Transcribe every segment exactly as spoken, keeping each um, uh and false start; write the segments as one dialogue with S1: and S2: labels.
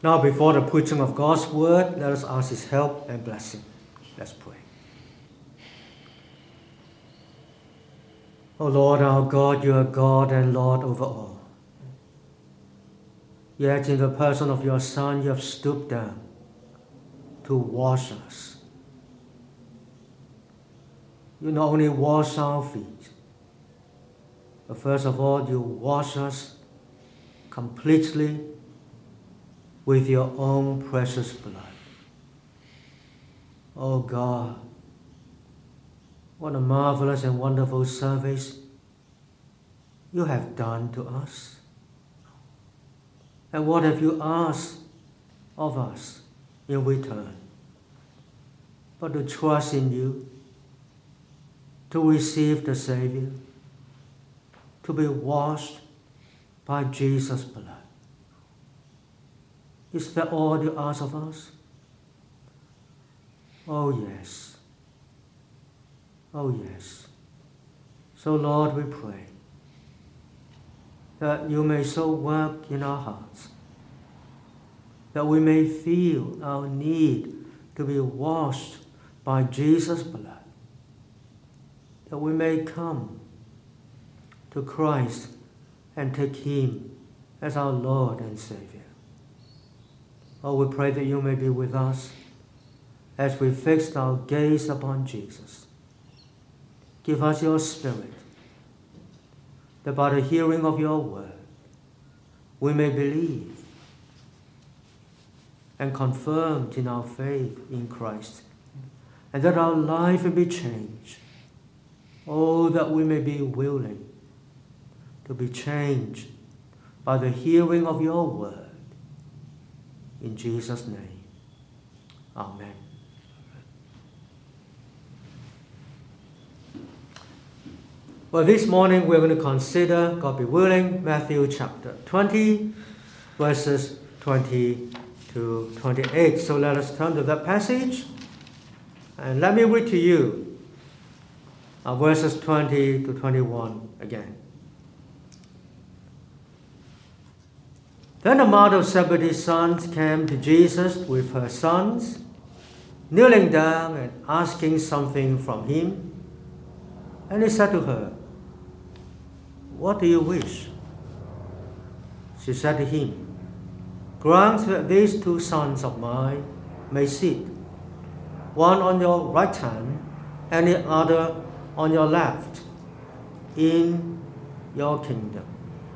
S1: Now, before the preaching of God's word, let us ask His help and blessing. Let's pray. O Lord our God, you are God and Lord over all. Yet in the person of your Son, you have stooped down to wash us. You not only wash our feet, but first of all, you wash us completely with your own precious blood. Oh God, what a marvelous and wonderful service you have done to us. And what have you asked of us in return? But to trust in you, to receive the Savior, to be washed by Jesus' blood. Is that all you ask of us? Oh yes. Oh yes. So Lord, we pray that you may so work in our hearts, that we may feel our need to be washed by Jesus' blood, that we may come to Christ and take Him as our Lord and Savior. Oh, we pray that you may be with us as we fix our gaze upon Jesus. Give us your Spirit, that by the hearing of your word, we may believe and confirmed in our faith in Christ, and that our life may be changed. Oh, that we may be willing to be changed by the hearing of your word. In Jesus' name, amen. Well, this morning we're going to consider, God be willing, Matthew chapter twenty, verses twenty to twenty-eight. So let us turn to that passage, and let me read to you uh, verses twenty to twenty-one again. Then the mother of Zebedee's sons came to Jesus with her sons, kneeling down and asking something from him. And he said to her, "What do you wish?" She said to him, "Grant that these two sons of mine may sit, one on your right hand and the other on your left, in your kingdom."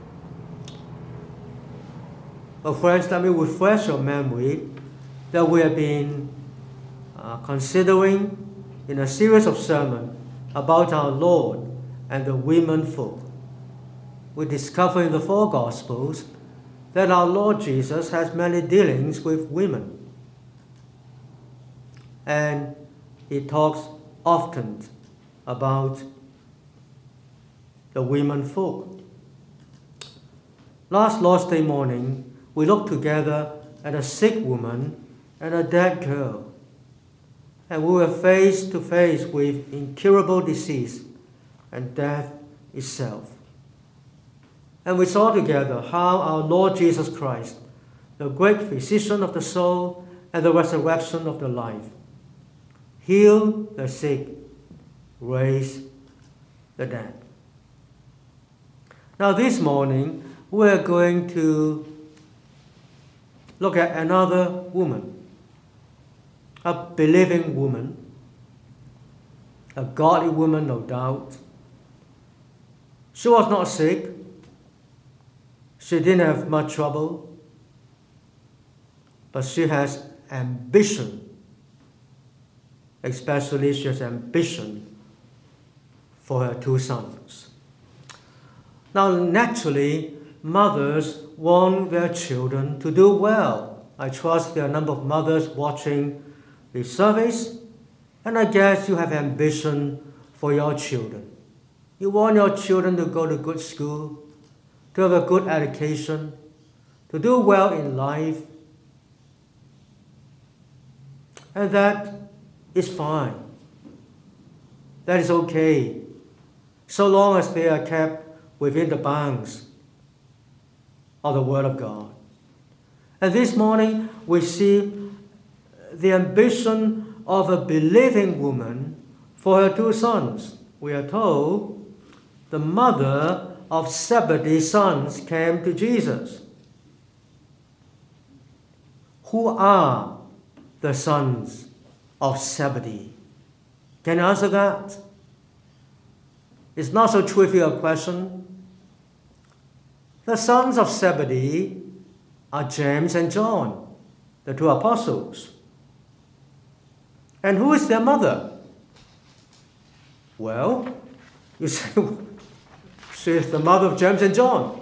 S1: Well, friends, let me refresh your memory that we have been uh, considering in a series of sermons about our Lord and the women folk. We discover in the four Gospels that our Lord Jesus has many dealings with women. And he talks often about the women folk. Last Lord's Day morning, we looked together at a sick woman and a dead girl, and we were face to face with incurable disease and death itself. And we saw together how our Lord Jesus Christ, the great physician of the soul and the resurrection of the life, healed the sick, raised the dead. Now this morning, we're going to look at another woman, a believing woman, a godly woman, no doubt. She was not sick. She didn't have much trouble, but she has ambition. Especially she has ambition for her two sons. Now, naturally, mothers want their children to do well. I trust there are a number of mothers watching the service, and I guess you have ambition for your children. You want your children to go to good school, to have a good education, to do well in life, and that is fine. That is okay, so long as they are kept within the bounds of the Word of God. And this morning we see the ambition of a believing woman for her two sons. We are told the mother of Zebedee's sons came to Jesus. Who are the sons of Zebedee? Can you answer that? It's not so trivial a question. The sons of Zebedee are James and John, the two apostles. And who is their mother? Well, you say, she is the mother of James and John.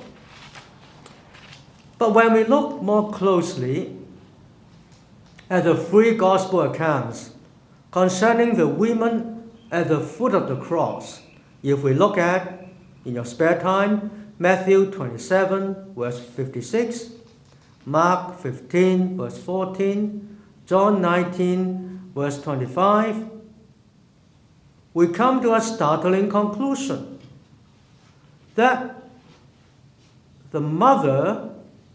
S1: But when we look more closely at the three gospel accounts concerning the women at the foot of the cross, if we look at, in your spare time, Matthew twenty-seven, verse fifty-six, Mark fifteen, verse fourteen, John nineteen, verse twenty-five, we come to a startling conclusion that the mother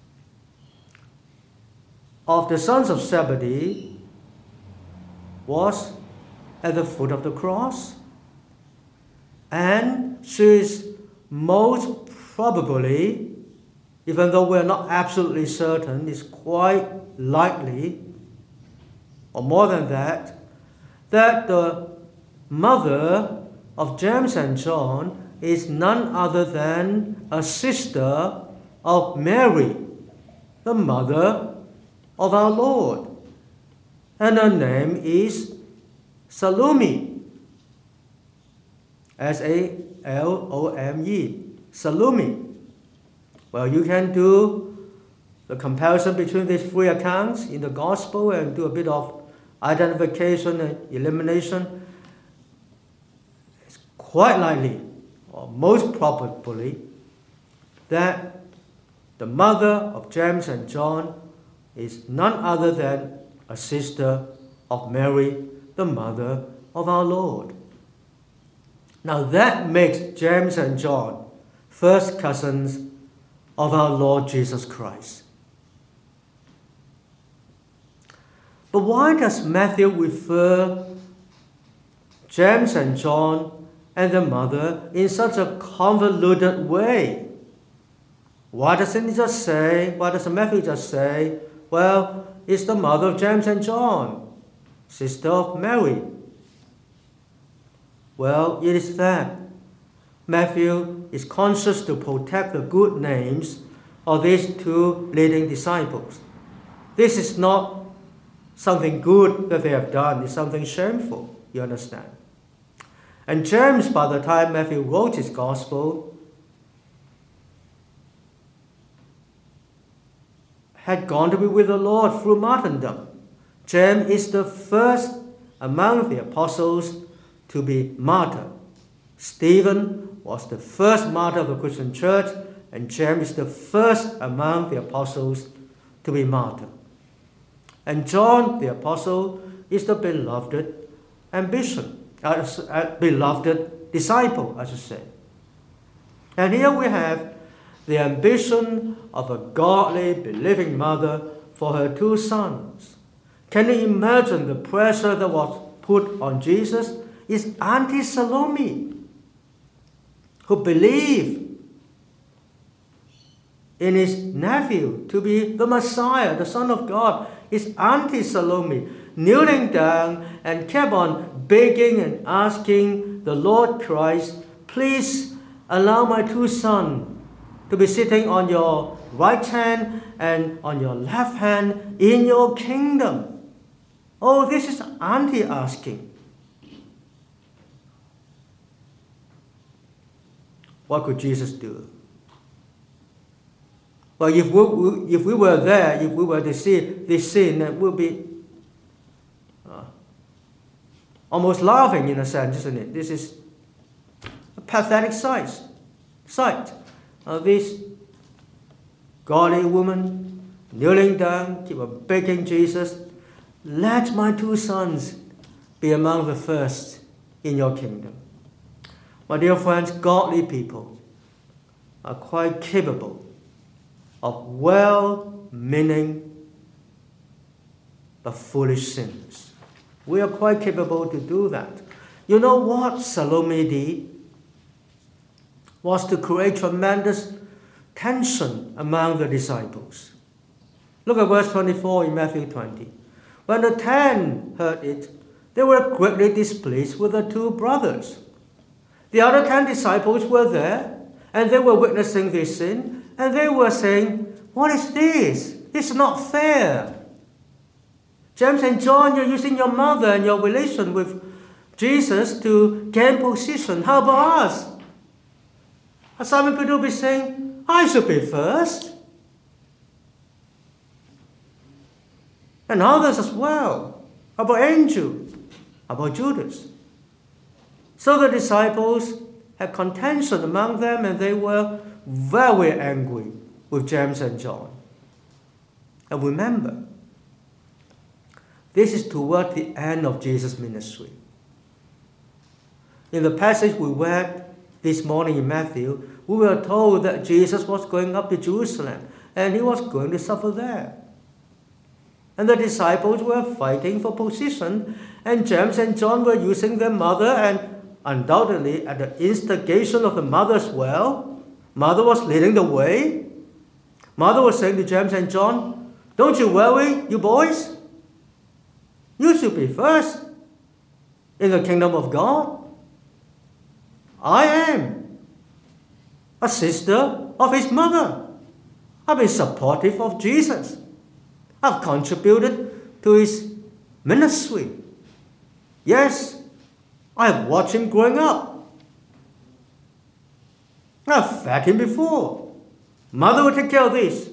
S1: of the sons of Zebedee was at the foot of the cross, and she is most probably, even though we're not absolutely certain, is quite likely, or more than that, that the mother of James and John is none other than a sister of Mary, the mother of our Lord. And her name is Salome, S A L O M E, Salome. Well, you can do the comparison between these three accounts in the Gospel and do a bit of identification and elimination. It's quite likely, or most probably, that the mother of James and John is none other than a sister of Mary, the mother of our Lord. Now that makes James and John first cousins of our Lord Jesus Christ. But why does Matthew refer James and John and their mother in such a convoluted way? Why doesn't he just say, why doesn't Matthew just say, well, it's the mother of James and John, sister of Mary? Well, it is that Matthew is conscious to protect the good names of these two leading disciples. This is not something good that they have done, it's something shameful, you understand. And James, by the time Matthew wrote his gospel, had gone to be with the Lord through martyrdom. James is the first among the apostles to be martyred. Stephen was the first martyr of the Christian church, and James is the first among the apostles to be martyred. And John the apostle is the beloved ambition, uh, uh, beloved disciple, I should say. And here we have the ambition of a godly, believing mother for her two sons. Can you imagine the pressure that was put on Jesus? It's Auntie Salome, who believed in his nephew to be the Messiah, the Son of God. It's Auntie Salome kneeling down and kept on begging and asking the Lord Christ, please allow my two sons to be sitting on your right hand and on your left hand in your kingdom. Oh, this is Auntie asking. What could Jesus do? Well, if we, if we were there, if we were to see this scene, it would be uh, almost laughing in a sense, isn't it? This is a pathetic sight. sight. Uh, this godly woman kneeling down, keep on begging Jesus, let my two sons be among the first in your kingdom. My dear friends, godly people are quite capable of well-meaning but foolish sinners. We are quite capable to do that. You know what Salome did? Was to create tremendous tension among the disciples. Look at verse twenty-four in Matthew twenty. When the ten heard it, they were greatly displeased with the two brothers. The other ten disciples were there, and they were witnessing this sin, and they were saying, "What is this? It's not fair. James and John, you're using your mother and your relation with Jesus to gain position. How about us?" And Simon Peter will be saying, "I should be first." And others as well. How about Andrew? How about Judas? So the disciples had contention among them, and they were very angry with James and John. And remember, this is toward the end of Jesus' ministry. In the passage we read this morning in Matthew, we were told that Jesus was going up to Jerusalem, and he was going to suffer there. And the disciples were fighting for position, and James and John were using their mother, and undoubtedly at the instigation of the mother as well. Mother was leading the way. Mother was saying to James and John, "Don't you worry, you boys. You should be first in the kingdom of God. I am a sister of his mother. I've been supportive of Jesus. I've contributed to his ministry. Yes, I've watched him growing up. I've fed him before. Mother will take care of this."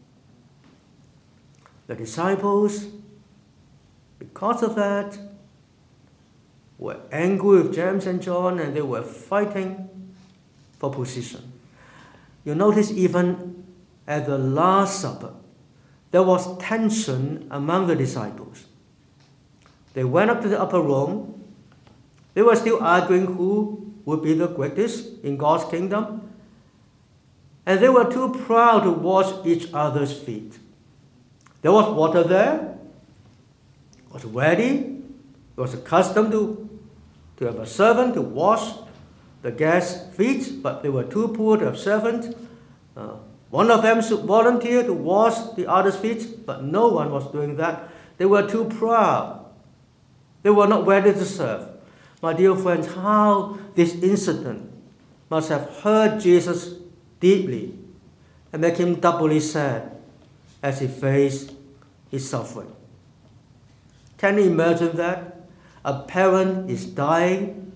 S1: The disciples, because of that, were angry with James and John, and they were fighting for position. You notice even at the Last Supper, there was tension among the disciples. They went up to the upper room. They were still arguing who would be the greatest in God's kingdom. And they were too proud to wash each other's feet. There was water there. It was ready. It was a custom to, to have a servant to wash the guests' feet, but they were too poor to have servants. Uh, one of them should volunteer to wash the other's feet, but no one was doing that. They were too proud. They were not ready to serve. My dear friends, how this incident must have hurt Jesus deeply and make him doubly sad as he faced his suffering. Can you imagine that? A parent is dying,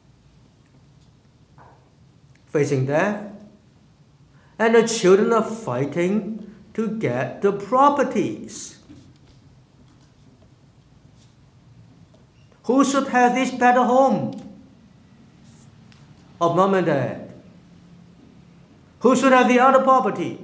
S1: facing death, and the children are fighting to get the properties. Who should have this better home of mom and dad? Who should have the other property?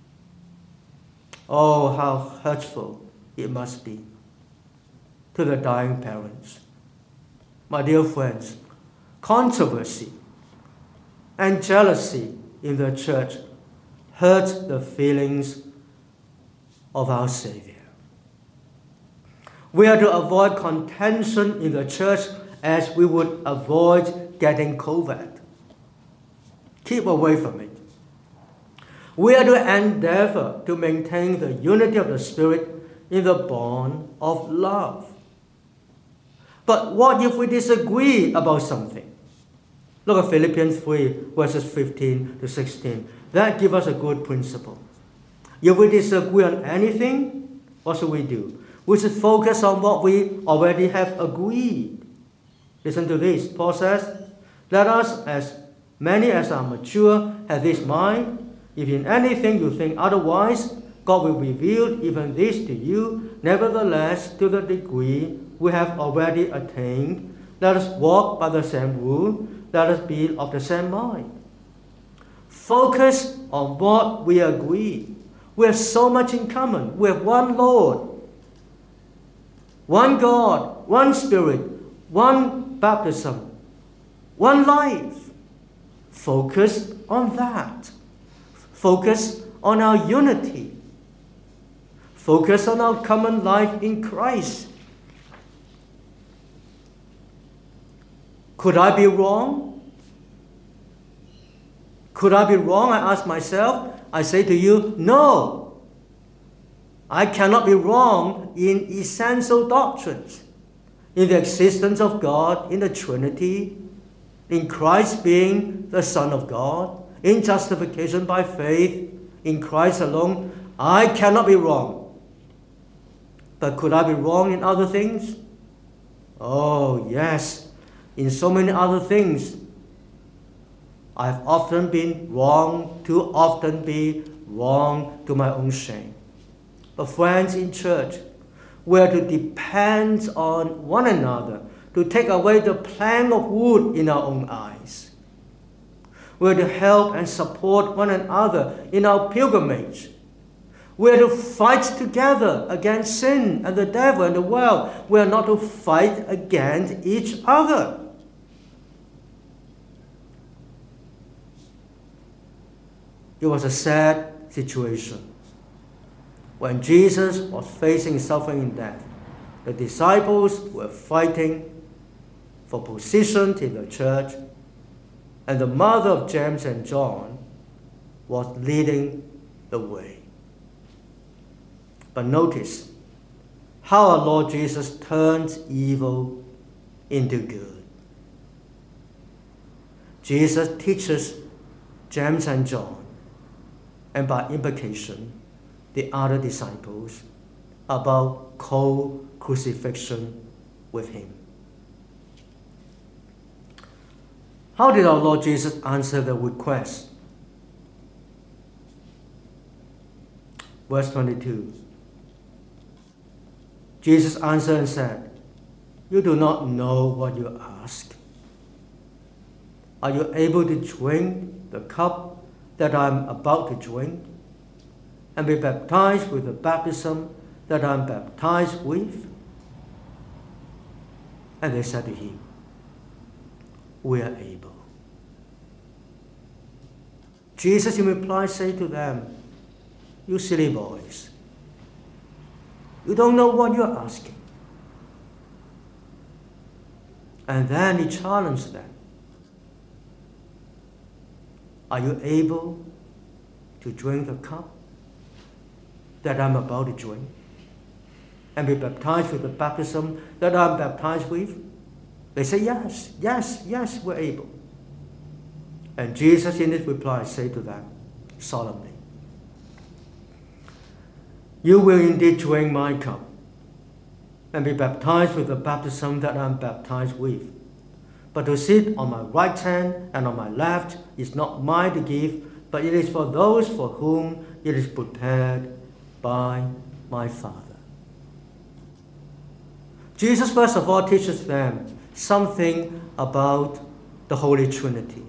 S1: Oh, how hurtful it must be to the dying parents. My dear friends, controversy and jealousy in the church hurt the feelings of our Savior. We are to avoid contention in the church as we would avoid getting COVID. Keep away from it. We are to endeavor to maintain the unity of the Spirit in the bond of love. But what if we disagree about something? Look at Philippians three, verses fifteen to sixteen. That gives us a good principle. If we disagree on anything, what should we do? We should focus on what we already have agreed. Listen to this. Paul says, "Let us, as many as are mature, have this mind. If in anything you think otherwise, God will reveal even this to you. Nevertheless, to the degree we have already attained, let us walk by the same rule. Let us be of the same mind." Focus on what we agree. We have so much in common. We have one Lord, one God, one Spirit, one baptism, one life. Focus on that. Focus on our unity. focus on our common life in Christ. Could I be wrong? Could I be wrong? I ask myself. I say to you, no. I cannot be wrong in essential doctrines, in the existence of God, in the Trinity, in Christ being the Son of God, in justification by faith, in Christ alone. I cannot be wrong. But could I be wrong in other things? Oh, yes. In so many other things, I've often been wrong, too often be wrong to my own shame. But friends in church, we are to depend on one another to take away the plank of wood in our own eyes. We are to help and support one another in our pilgrimage. We are to fight together against sin and the devil and the world. We are not to fight against each other. It was a sad situation. When Jesus was facing suffering and death, the disciples were fighting for position in the church, and the mother of James and John was leading the way. But notice how our Lord Jesus turns evil into good. Jesus teaches James and John, and by implication, the other disciples, about co-crucifixion with him. How did our Lord Jesus answer the request? Verse twenty-two. Jesus answered and said, "You do not know what you ask. Are you able to drink the cup that I am about to drink, and be baptized with the baptism that I am baptized with?" And they said to him, "We are able." Jesus in reply said to them, "You silly boys, you don't know what you're asking." And then he challenged them. Are you able to drink the cup that I'm about to drink, and be baptized with the baptism that I'm baptized with? They say, yes, yes, yes, we're able. And Jesus in his reply said to them solemnly, "You will indeed drink my cup, and be baptized with the baptism that I'm baptized with. But to sit on my right hand and on my left is not mine to give, but it is for those for whom it is prepared by my Father." Jesus first of all teaches them something about the Holy Trinity.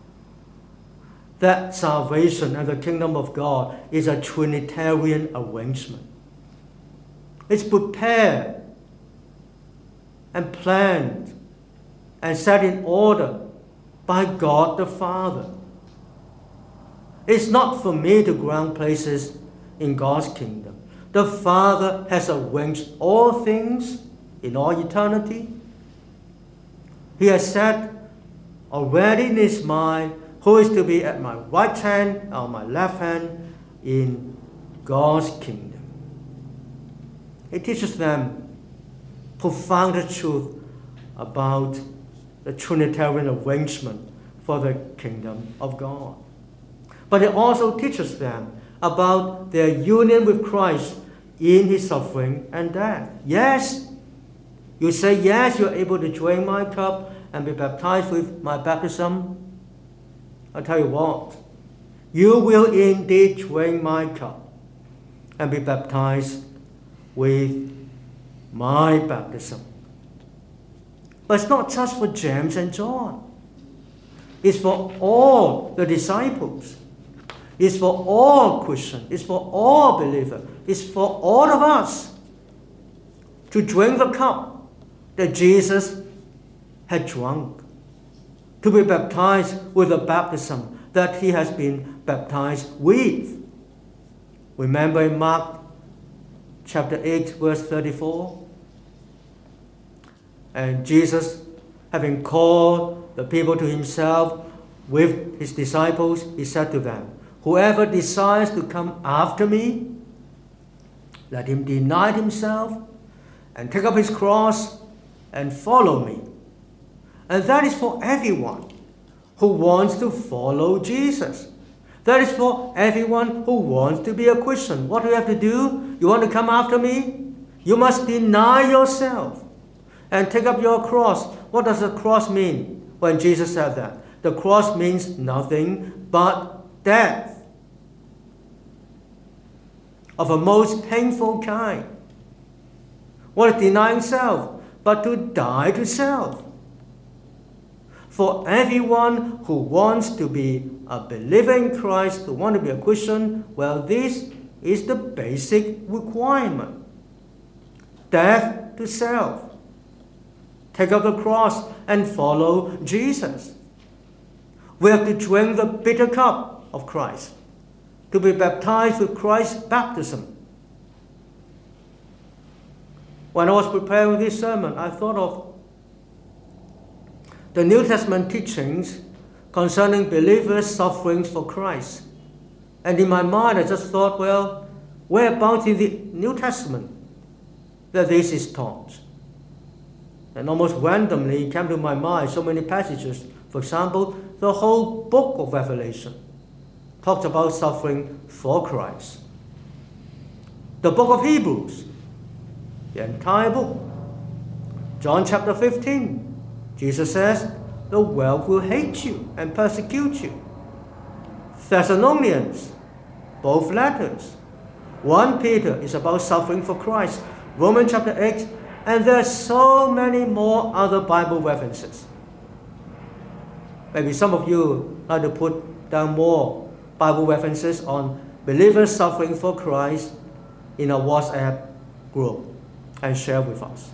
S1: That salvation and the kingdom of God is a Trinitarian arrangement. It's prepared and planned and set in order by God the Father. It's not for me to grant places in God's kingdom. The Father has arranged all things in all eternity. He has said already in his mind who is to be at my right hand or my left hand in God's kingdom. He teaches them profound truth about the Trinitarian arrangement for the kingdom of God. But he also teaches them about their union with Christ in his suffering and death. Yes, you say, yes, you're able to drink my cup and be baptized with my baptism. I'll tell you what, you will indeed drink my cup and be baptized with my baptism. But it's not just for James and John. It's for all the disciples. It's for all Christians. It's for all believers. It's for all of us to drink the cup that Jesus had drunk, to be baptized with the baptism that he has been baptized with. Remember in Mark chapter eight, verse thirty-four. And Jesus, having called the people to himself with his disciples, he said to them, "Whoever desires to come after me, let him deny himself and take up his cross and follow me." And that is for everyone who wants to follow Jesus. That is for everyone who wants to be a Christian. What do you have to do? You want to come after me? You must deny yourself and take up your cross. What does the cross mean when Jesus said that? The cross means nothing but death of a most painful kind. What is denying self? But to die to self. For everyone who wants to be a believer in Christ, who wants to be a Christian, well, this is the basic requirement. Death to self. Take up the cross and follow Jesus. We have to drink the bitter cup of Christ, to be baptized with Christ's baptism. When I was preparing this sermon, I thought of the New Testament teachings concerning believers' sufferings for Christ. And in my mind, I just thought, well, whereabouts in the New Testament that this is taught? And almost randomly it came to my mind so many passages. For example, the whole book of Revelation talks about suffering for Christ. The book of Hebrews, the entire book. John chapter fifteen, Jesus says, the world will hate you and persecute you. Thessalonians, both letters. First Peter is about suffering for Christ. Romans chapter eight, and there are so many more other Bible references. Maybe some of you like to put down more Bible references on believers suffering for Christ in a WhatsApp group and share with us.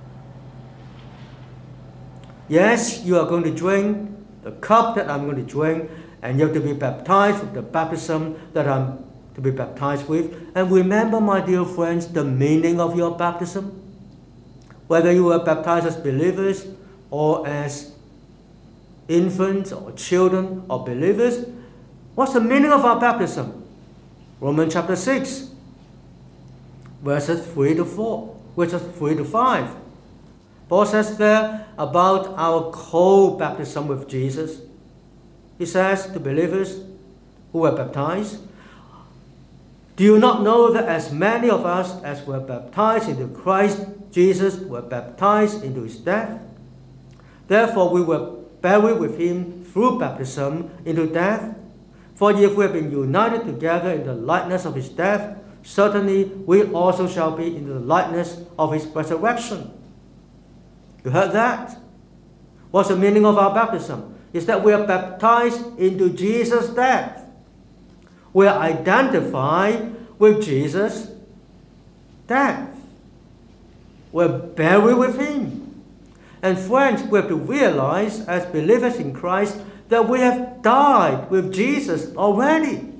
S1: Yes, you are going to drink the cup that I'm going to drink, and you have to be baptized with the baptism that I'm to be baptized with. And remember, my dear friends, the meaning of your baptism. Whether you were baptized as believers or as infants or children or believers, what's the meaning of our baptism? Romans chapter six, verses three to four, verses three to five. Paul says there about our co-baptism with Jesus. He says to believers who were baptized, "Do you not know that as many of us as were baptized into Christ Jesus were baptized into his death? Therefore we were buried with him through baptism into death. For if we have been united together in the likeness of his death, certainly we also shall be in the likeness of his resurrection." You heard that? What's the meaning of our baptism? Is that we are baptized into Jesus' death. We are identified with Jesus' death. We're buried with him. And friends, we have to realize as believers in Christ that we have died with Jesus already.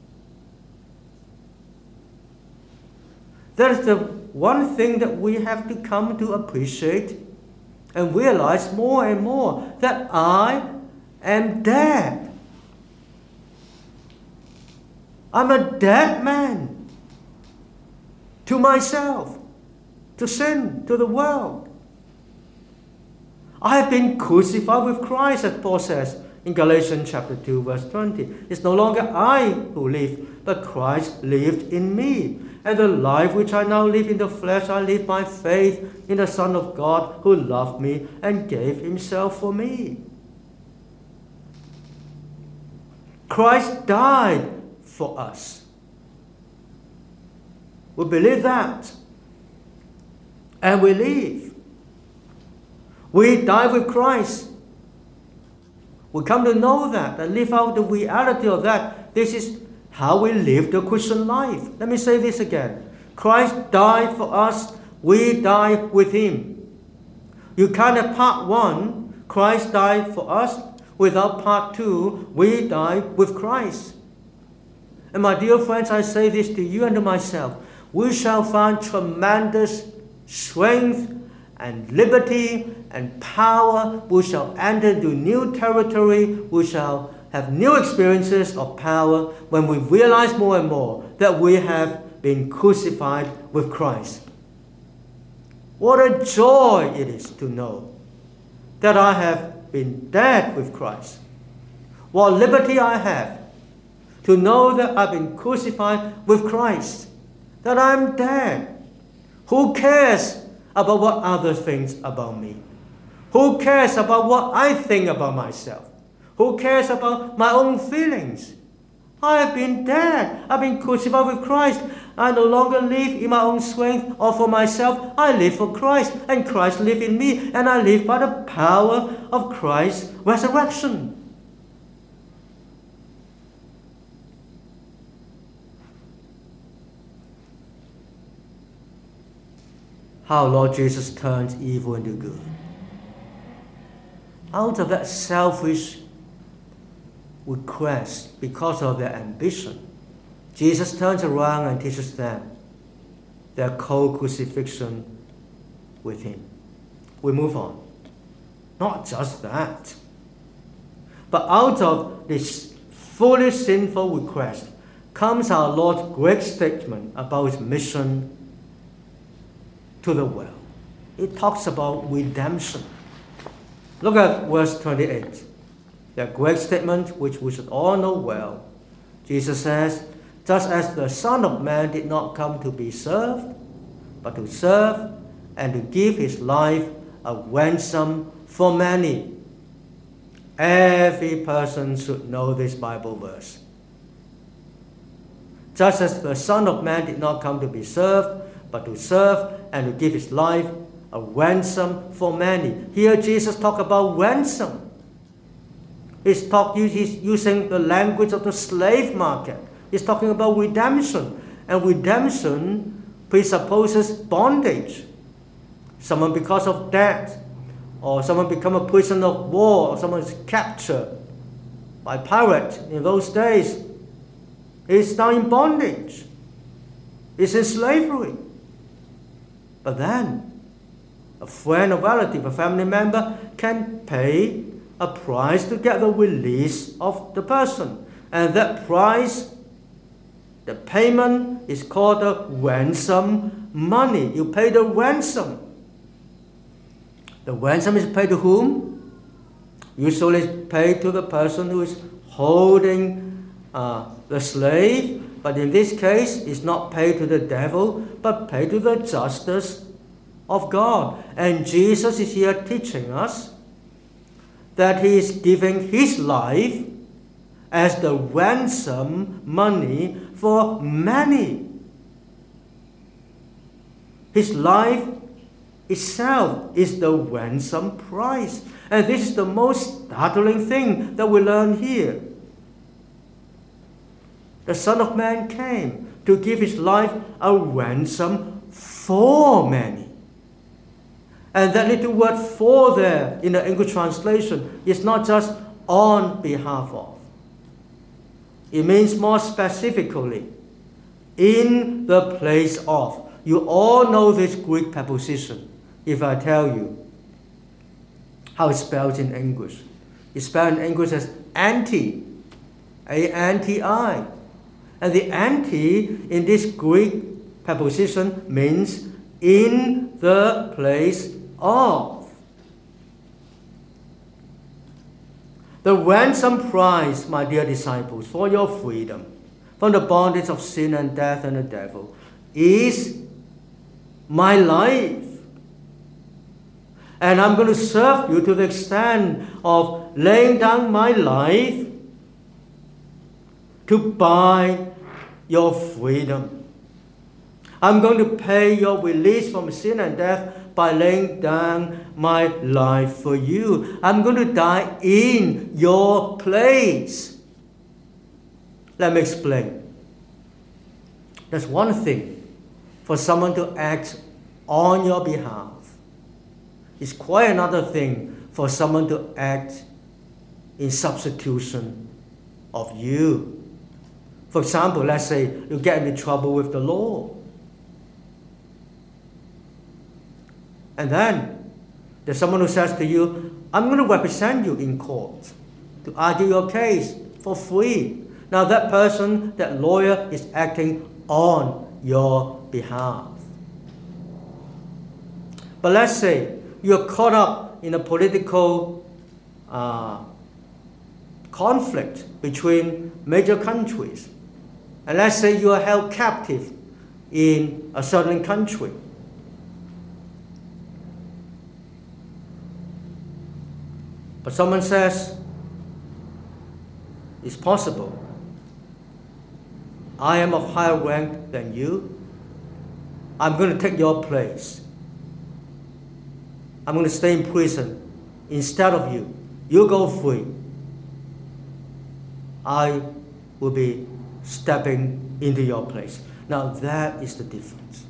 S1: That is the one thing that we have to come to appreciate and realize more and more, that I am dead. I'm a dead man to myself, to sin, to the world. I have been crucified with Christ, as Paul says in Galatians chapter two, verse twenty. It's no longer I who live, but Christ lived in me. And the life which I now live in the flesh, I live by faith in the Son of God who loved me and gave himself for me. Christ died for us. We believe that. And we live. We die with Christ. We come to know that and live out the reality of that. This is how we live the Christian life. Let me say this again. Christ died for us. We die with him. You can't have part one, Christ died for us, without part two, we die with Christ. And my dear friends, I say this to you and to myself. we shall find tremendous strength and liberty and power. We shall enter into new territory. We shall have new experiences of power when we realize more and more that we have been crucified with Christ. What a joy it is to know that I have been dead with Christ. What liberty I have to know that I've been crucified with Christ, that I'm dead. Who cares about what others think about me? Who cares about what I think about myself? Who cares about my own feelings? I have been dead. I've been crucified with Christ. I no longer live in my own strength or for myself. I live for Christ, and Christ lives in me, and I live by the power of Christ's resurrection. How Lord Jesus turns evil into good. Out of that selfish request, because of their ambition, Jesus turns around and teaches them their co-crucifixion with him. We move on. Not just that, but out of this foolish, sinful request comes our Lord's great statement about his mission to the world. It talks about redemption. Look at verse twenty-eight. That great statement which we should all know well. Jesus says, just as the Son of Man did not come to be served, but to serve and to give his life a ransom for many. Every person should know this Bible verse. Just as the Son of Man did not come to be served, but to serve and to give his life a ransom for many. Here Jesus talks about ransom. He's, talk, he's using the language of the slave market. He's talking about redemption. And redemption presupposes bondage. Someone because of debt, or someone become a prisoner of war, or someone is captured by pirate in those days. He's now in bondage. He's in slavery. But then, a friend, a relative, a family member can pay a price to get the release of the person. And that price, the payment, is called the ransom money. You pay the ransom. The ransom is paid to whom? Usually it's paid to the person who is holding uh, the slave. But in this case, it's not paid to the devil, but paid to the justice of God. And Jesus is here teaching us that he is giving his life as the ransom money for many. His life itself is the ransom price. And this is the most startling thing that we learn here. The Son of Man came to give his life a ransom for many. And that little word for there in the English translation is not just on behalf of. It means more specifically, in the place of. You all know this Greek preposition if I tell you how it's spelled in English. It's spelled in English as anti, A N T I. And the anti in this Greek preposition means in the place of. The ransom price, my dear disciples, for your freedom from the bondage of sin and death and the devil is my life. And I'm going to serve you to the extent of laying down my life to buy your freedom. I'm going to pay your release from sin and death by laying down my life for you. I'm going to die in your place. Let me explain. There's one thing for someone to act on your behalf. It's quite another thing for someone to act in substitution of you. For example, let's say you get into trouble with the law. And then there's someone who says to you, I'm going to represent you in court to argue your case for free. Now that person, that lawyer, is acting on your behalf. But let's say you're caught up in a political uh, conflict between major countries. And let's say you are held captive in a certain country. But someone says, it's possible. I am of higher rank than you. I'm going to take your place. I'm going to stay in prison instead of you. You go free. I will be stepping into your place. Now that is the difference.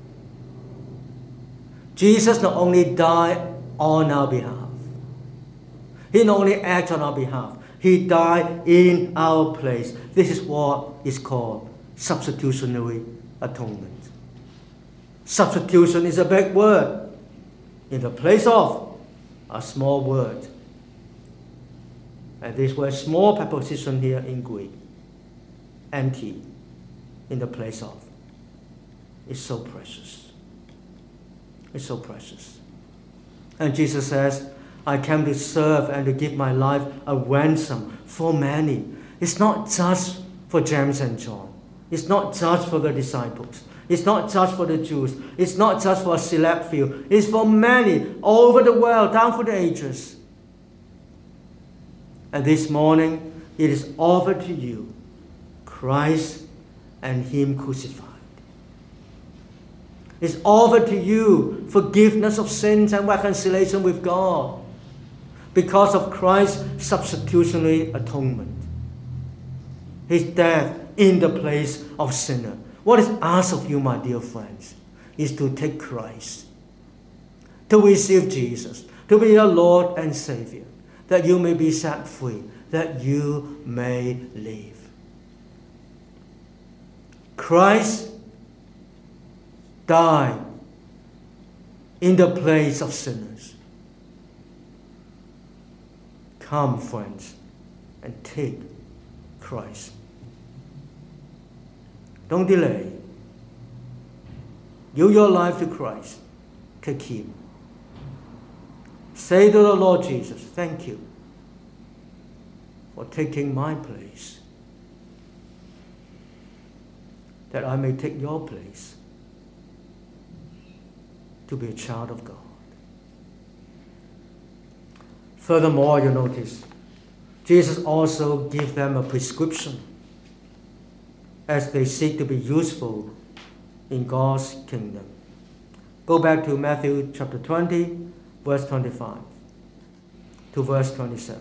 S1: Jesus not only died on our behalf, He not only acted on our behalf, He died in our place. This is what is called substitutionary atonement. Substitution is a big word in the place of a small word. And this word small preposition here in Greek, anti, in the place of, is so precious. It's so precious. And Jesus says, I came to serve and to give my life a ransom for many. It's not just for James and John. It's not just for the disciples. It's not just for the Jews. It's not just for a select few. It's for many all over the world, down for the ages. And this morning, it is offered to you, Christ and Him crucified. It's offered to you forgiveness of sins and reconciliation with God because of Christ's substitutionary atonement. His death in the place of sinner. What is asked of you, my dear friends, is to take Christ, to receive Jesus, to be your Lord and Savior, that you may be set free, that you may live. Christ died in the place of sinners. Come, friends, and take Christ. Don't delay. Give your life to Christ. Take Him. Say to the Lord Jesus, thank you for taking my place, that I may take your place to be a child of God. Furthermore, you notice, Jesus also gives them a prescription as they seek to be useful in God's kingdom. Go back to Matthew chapter twenty, verse twenty-five to verse twenty-seven.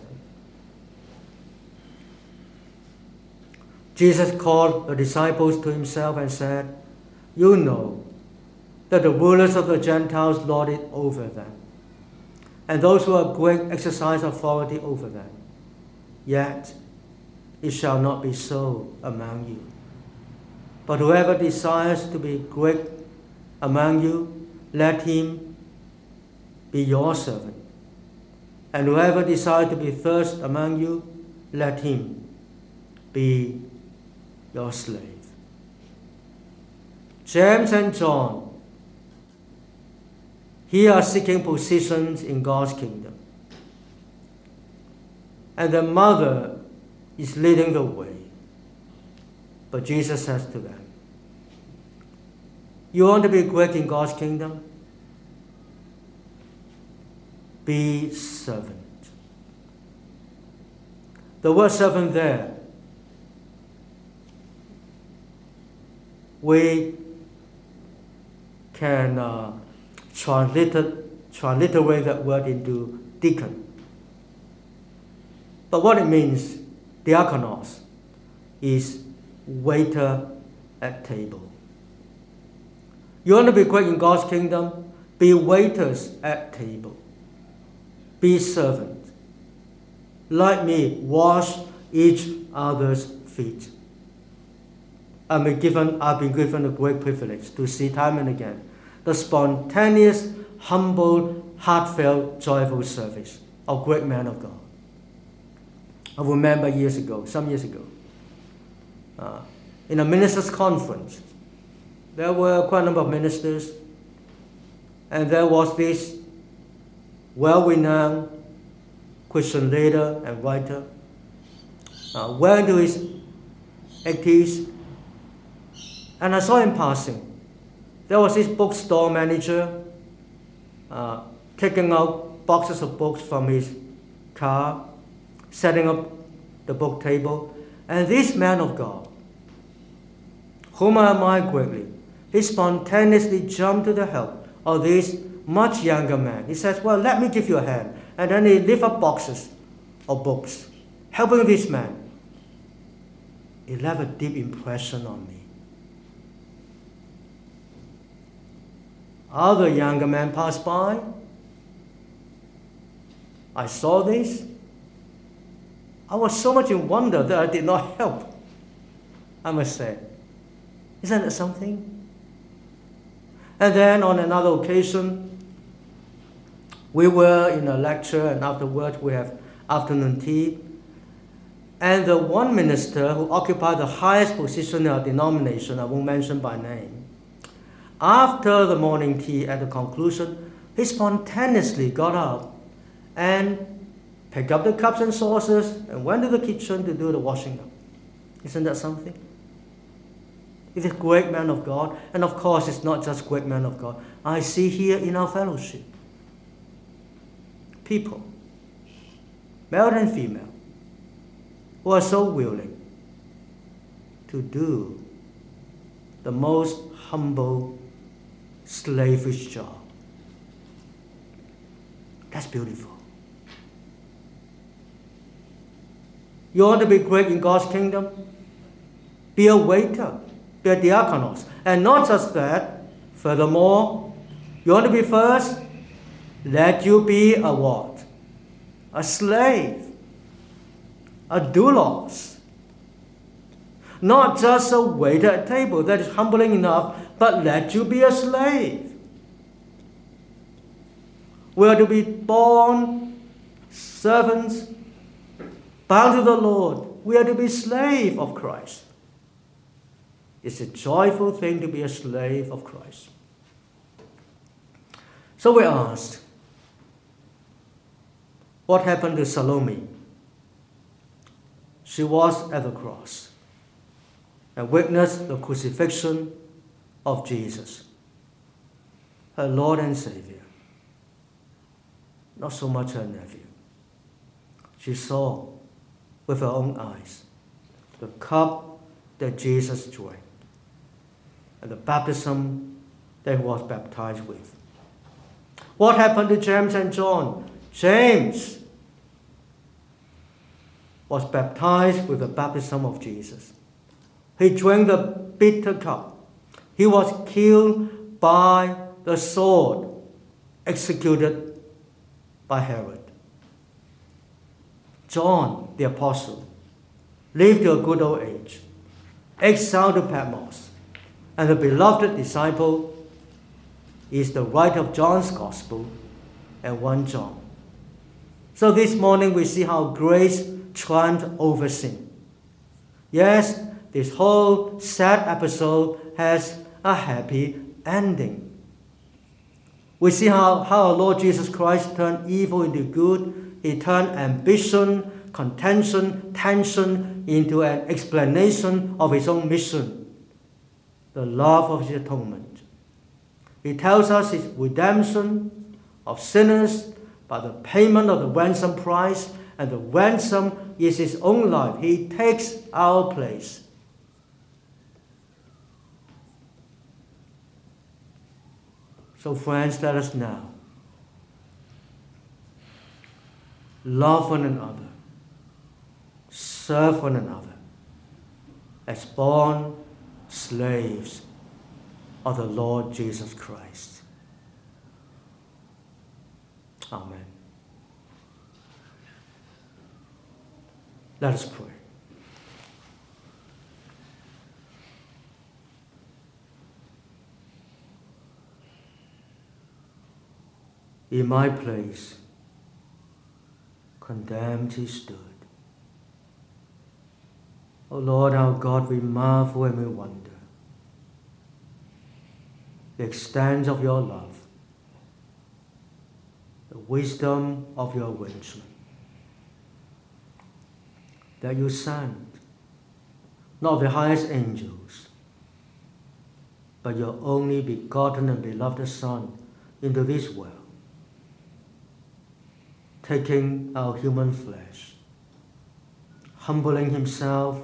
S1: Jesus called the disciples to Himself and said, you know that the rulers of the Gentiles lord it over them, and those who are great exercise authority over them. Yet it shall not be so among you. But whoever desires to be great among you, let him be your servant. And whoever desires to be first among you, let him be your slave. James and John, here are seeking positions in God's kingdom. And the mother is leading the way. But Jesus says to them, you want to be great in God's kingdom? Be servant. The word servant there, we can uh, transliterate, transliterate that word into deacon. But what it means, diakonos, is waiter at table. You want to be great in God's kingdom? Be waiters at table. Be servant. Like me, wash each other's feet. I'm given, I've been given a great privilege to see time and again the spontaneous, humble, heartfelt, joyful service of great men of God. I remember years ago, some years ago, uh, in a ministers' conference, there were quite a number of ministers, and there was this well-renowned Christian leader and writer, uh, well into his eighties, and I saw him passing. There was this bookstore manager uh, taking out boxes of books from his car, setting up the book table, and this man of God, whom I admire greatly, he spontaneously jumped to the help of this much younger man. He says, well, let me give you a hand. And then he lift up boxes of books, helping this man. It left a deep impression on me. Other younger men passed by. I saw this. I was so much in wonder that I did not help, I must say. Isn't that something? And then on another occasion, we were in a lecture, and afterwards we have afternoon tea. And the one minister who occupied the highest position in our denomination, I won't mention by name, after the morning tea at the conclusion, he spontaneously got up and picked up the cups and saucers and went to the kitchen to do the washing up. Isn't that something? It is a great man of God, and of course it's not just great man of God. I see here in our fellowship people, male and female, who are so willing to do the most humble, slavish job. That's beautiful. You want to be great in God's kingdom? Be a waiter, be a diakonos. And not just that, furthermore, you want to be first? Let you be a what? A slave. A doulos. Not just a waiter at table, that is humbling enough, but let you be a slave. We are to be born servants, bound to the Lord. We are to be slave of Christ. It's a joyful thing to be a slave of Christ. So we asked, what happened to Salome? She was at the cross and witnessed the crucifixion of Jesus, her Lord and Savior. Not so much her nephew. She saw with her own eyes the cup that Jesus drank and the baptism that he was baptized with. What happened to James and John? James was baptized with the baptism of Jesus. He drank the bitter cup. He was killed by the sword, executed by Herod. John, the apostle, lived to a good old age, exiled to Patmos, and the beloved disciple is the writer of John's Gospel and First John. So this morning we see how grace triumphed over sin. Yes, this whole sad episode has a happy ending. We see how, how our Lord Jesus Christ turned evil into good. He turned ambition, contention, tension into an explanation of his own mission, the love of his atonement. He tells us his redemption of sinners by the payment of the ransom price, and the ransom is his own life. He takes our place. So friends, let us now love one another, serve one another as born slaves of the Lord Jesus Christ. Amen. Let us pray. In my place, condemned he stood. O Lord our God, we marvel and we wonder the extent of your love, the wisdom of your arrangement, that you sent not the highest angels, but your only begotten and beloved Son into this world, taking our human flesh, humbling himself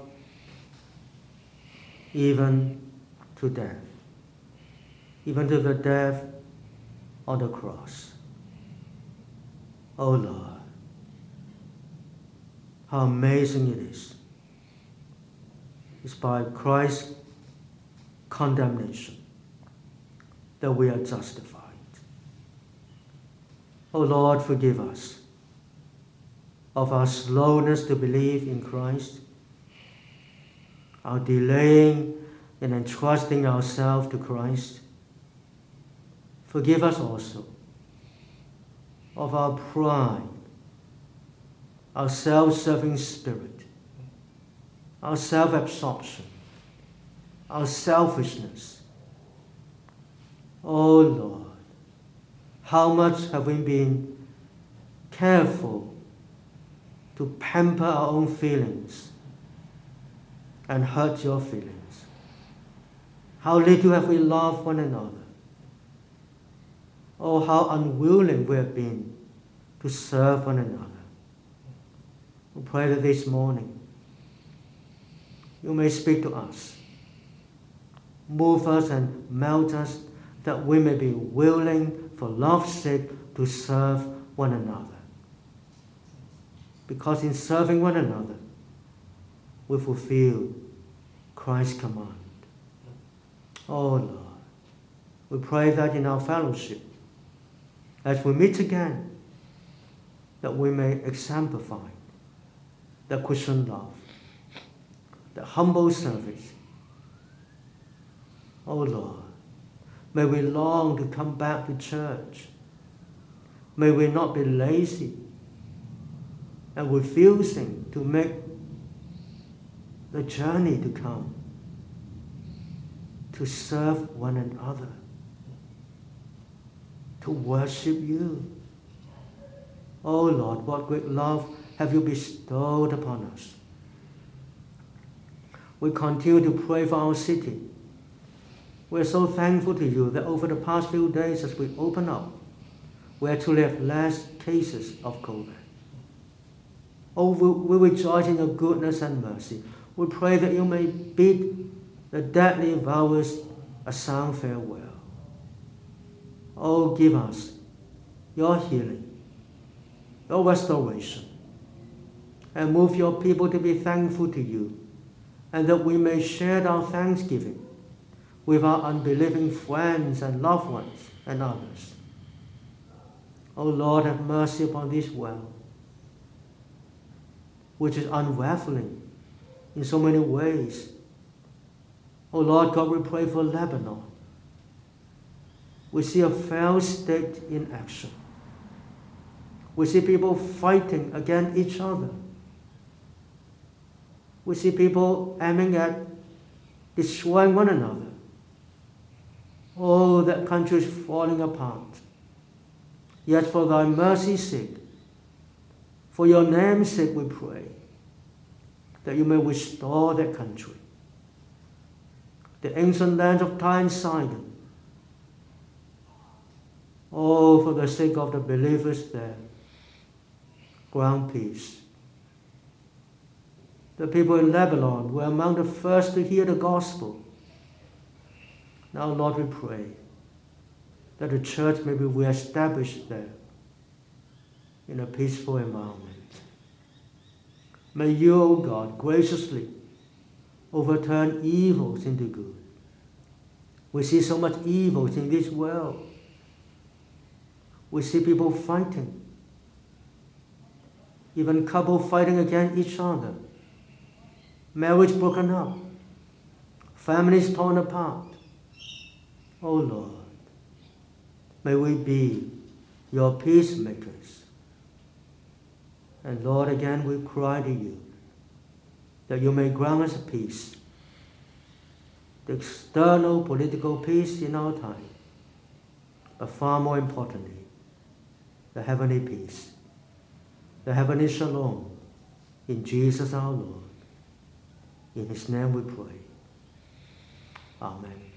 S1: even to death, even to the death on the cross. Oh Lord, how amazing it is. It's by Christ's condemnation that we are justified. Oh Lord, forgive us of our slowness to believe in Christ, our delaying in entrusting ourselves to Christ. Forgive us also of our pride, our self-serving spirit, our self-absorption, our selfishness. Oh Lord, how much have we been careful to pamper our own feelings and hurt your feelings? How little have we loved one another? Oh, how unwilling we have been to serve one another. We pray that this morning you may speak to us, move us and melt us, that we may be willing for love's sake to serve one another. Because in serving one another, we fulfill Christ's command. Oh Lord, we pray that in our fellowship, as we meet again, that we may exemplify the Christian love, the humble service. Oh Lord, may we long to come back to church. May we not be lazy and refusing to make the journey to come, to serve one another, to worship you. Oh Lord, what great love have you bestowed upon us. We continue to pray for our city. We're so thankful to you that over the past few days as we open up, we actually have less cases of COVID. Oh, we, we rejoice in your goodness and mercy. We pray that you may bid the deadly virus a sound farewell. Oh, give us your healing, your restoration, and move your people to be thankful to you, and that we may share our thanksgiving with our unbelieving friends and loved ones and others. Oh Lord, have mercy upon this world, which is unraveling in so many ways. Oh Lord God, we pray for Lebanon. We see a failed state in action. We see people fighting against each other. We see people aiming at destroying one another. Oh, that country is falling apart. Yet for thy mercy's sake, for your name's sake, we pray that you may restore that country, the ancient land of Tyre and Sidon. Oh, for the sake of the believers there, grant peace. The people in Lebanon were among the first to hear the gospel. Now, Lord, we pray that the church may be reestablished there in a peaceful environment. May you, O God, graciously overturn evils into good. We see so much evils in this world. We see people fighting, even couples fighting against each other, marriage broken up, families torn apart. Oh Lord, may we be your peacemakers. And Lord, again we cry to you that you may grant us peace, the external political peace in our time, but far more importantly, the heavenly peace, the heavenly shalom in Jesus our Lord. In his name we pray. Amen.